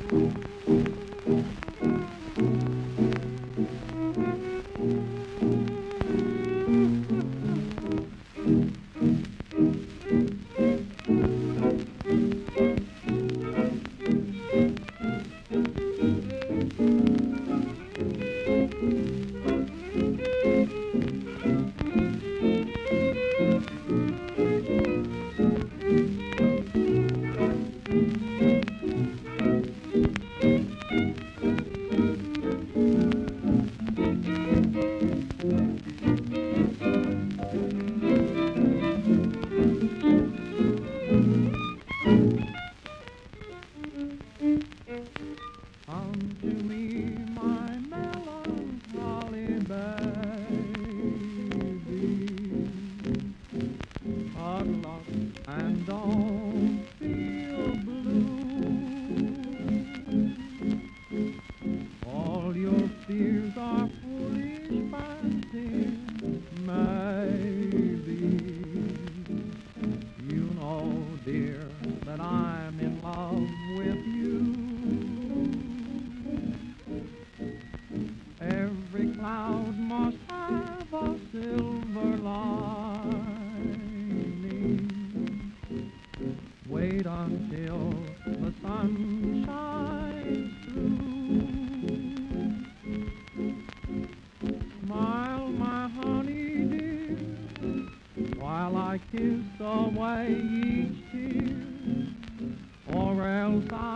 Come to me, my melancholy baby. Huddle up and don't feel blue. All your fears are foolish fancies, maybe. You know, dear, that I'm in love with you. Every cloud must have a silver lining. Wait until the sun shines through. Smile, my honey dear, while I kiss away each tear, or else